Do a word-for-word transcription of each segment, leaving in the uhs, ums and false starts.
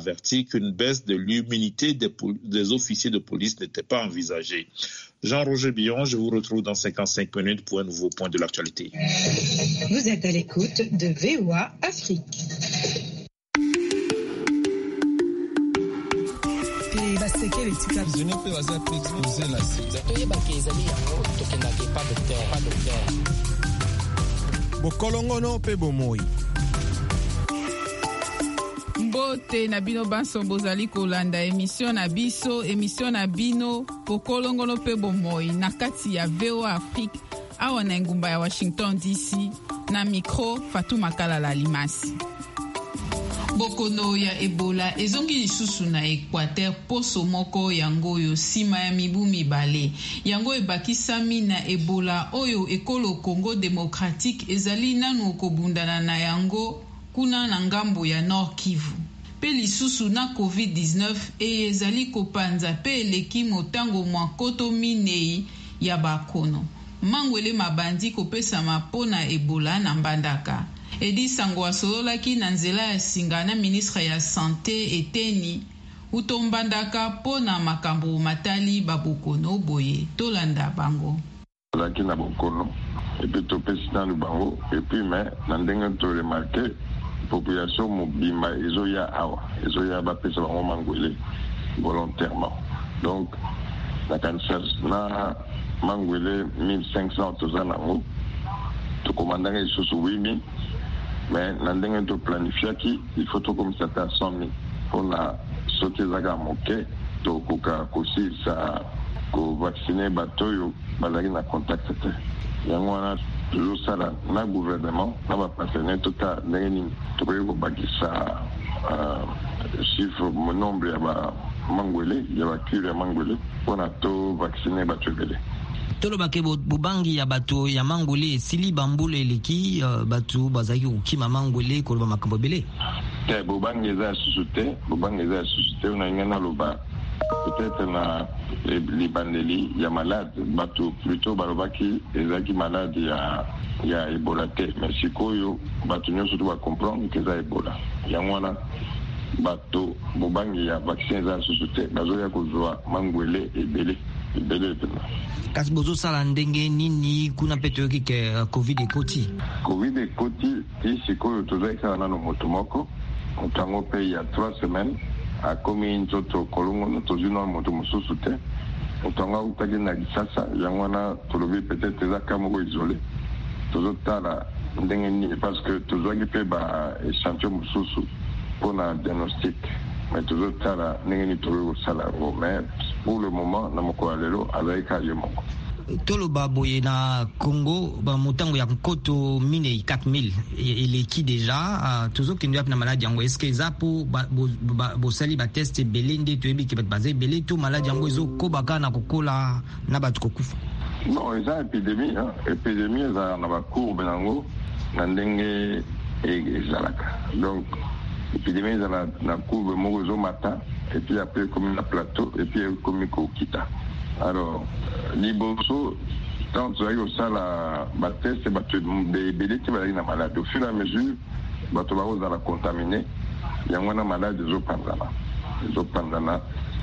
averti qu'une baisse de l'immunité des, des officiers de police n'était pas envisagée. Jean-Roger Billon, je vous retrouve dans cinquante-cinq minutes pour un nouveau point de l'actualité. Vous êtes à l'écoute de V O A Afrique. Bokolongono pe bomoi. Mbote na bino banso bozali kolanda émission na biso émission na bino bokolongono pe bomoi na kati ya V O A Afrique awa na ngumba ya Washington D C na micro Fatou Makala Limasi. Bokono ya Ebola ezongi lisusu na Equateur poso moko yango oyo sima ya mibu mibale. Yango ebakisami na Ebola oyo ekolo Congo Démocratique ezali nanu okobundana na yango kuna na ngambo ya Nord Kivu. Pe lisusu na covid dix-neuf e ezali kopanza pe eleki motango mwakoto minei ya bakono. Mangwele mabandi kopesa mapona Ebola na Mbandaka. Edi Sango asololaki na nzela ya singa na ministre ya santé eteni utombandaka pona makambo matali babokono boye tolanda bango. Laki na bokono epi topesi na bango epi me na ndenge to remarqué population mobimba ezoya awa ezoya bapesa bango mangwele volontairement. Donc la cancer na mangwele mille cinq cents toza nango to commandanga isusu huit mille. Mais na ndenge to planifiaki il faut to komisa ta cent mille pona soki ezaka moke to koka kosi sa ko vacciner batoyo bazali na contact te yango wana tozosala na gouvernement na bapartenaire tota ndenge nini tokoki kobakisa chiffre nombre ya bamangwele ya bacure ya mangwele mpona to vacciner bato ebele. Tolobake bobangi ya bato ya mangwele esili bambula eleki uh, bato bazaki kokima mangwele koloba makambo ebele te bobangi eza susu te bobangi eza susu te na ngana loba peut-être na libandeli ya malade bato plutôt balobaki ezaki malade ya ya Ebola te mais sikoyo bato nyonso to ba comprendre que eza Ebola yango wana bato bobangi ya vaccin eza susu te bazoya kozwa mangwele ebele kasi bozosala ndenge nini kuna mpe toyoki ke covid ekoti covid ekoti ti sikoyo tozalaki kaka nano moto moko moto yango mpe ya trois semaines akomi nzoto kolongono tozwi nano moto mosusu te moto yango autaki na lisasa yango wana tolobi peut-être eza ka moko isole tozotala ndenge nini parce que tozwaki mpe ba échantillon mosusu mpona diagnostic mais toujours tala ndenge ni tokoki kosala yango mais pour le moment na mokolo ya lelo azali ka ye moko. Toloba boye na Congo ba motango ya nkoto minei quatre mille eleki deja uh, tozokende wapi na maladi yango est-ce que eza po bosali bateste ebele nde toyebi ke bato baza ebele to maladi yango ezokobaka na kokola na bato kokufa? Non, eza épidémie épidémie eza na bacourbe nango na ndenge ezalaka donc épidémie ezala na courbe moko ezomata et puis après comme na plateau et puis comme kokita. Alors liboso tant tozali kosala bateste bato ebele te bazali na malade au fur et à mesure bato bakozala contaminé yango wana malade ezopanzana ezopanzana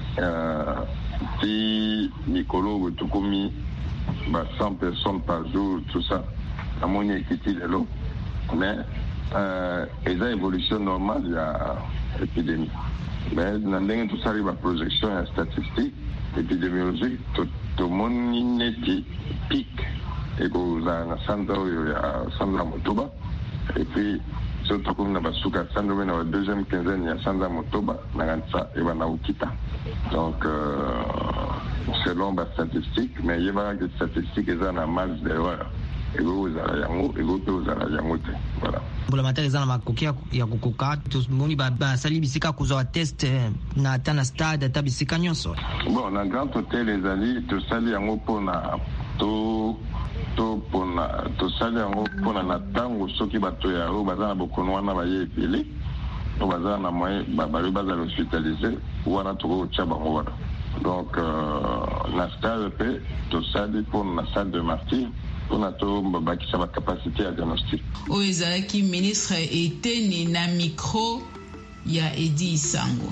ti mikolo oyo tokomi ba cent personnes par jour tout ça amoni ekiti lelo mais Euh, eza évolution normale ya épidémie mais na ndenge tosali ba projection ya statistique épidémiologique tomoni neti pic ekozala na sanza oyo ya sanza ya motoba et puis so tokomi na basuka sanza oyo na ba deuxième quinzaine ya sanza ya motoba na kanisa ebana kokita donc euh, selon ba statistique mais yebaka ke statistique eza na marge d'erreur ego ozala yango ego pe ozala yango te voilà. Mbula matari zana makoki ya kukoka tumoni basali bisika kozwa test na ata na stade ata bisika nyonso. Bon na grand hôtel ezali tosali yango mpona to to pona tosali yango mpona na ntango soki bato ya oyo baza na bokono wana baye ebele to baza na moyen bayo bazala hospitalisé wana tokotia bango wana donc euh, na stade mpe tosali mpona na salle de martyr on a tout bakisa ba capacité à diagnostic. Oyo ezalaki ministre eteni na micro ya Edi Sango.